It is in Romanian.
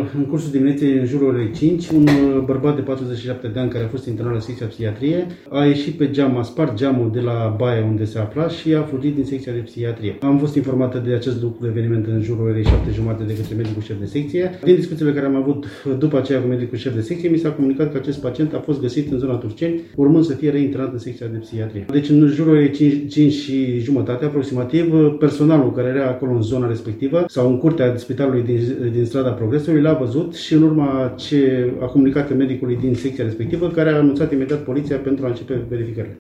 în cursul dimineții, în jurul orei 5, un bărbat de 47 de ani care a fost internat la secția psihiatrie a ieșit pe geam, a spart geamul de la baie unde se afla și a fugit din secția de psihiatrie. Am fost informată de acest lucru, eveniment, în jurul orei 7:30 de către medicul șef de secție. Din discuțiile care am avut după aceea cu medicul șef de secție, mi s-a comunicat că acest pacient a fost găsit în zona Turceni, urmând să fie reinternat în secția de psihiatrie. Deci în jurul orei 5:30 aproximativ, personalul care era acolo în zona respectivă sau în curtea spitalului din strada Progresului l-a văzut și în urma ce a comunicat medicului din secția respectivă, care a anunțat imediat poliția pentru a începe verificările.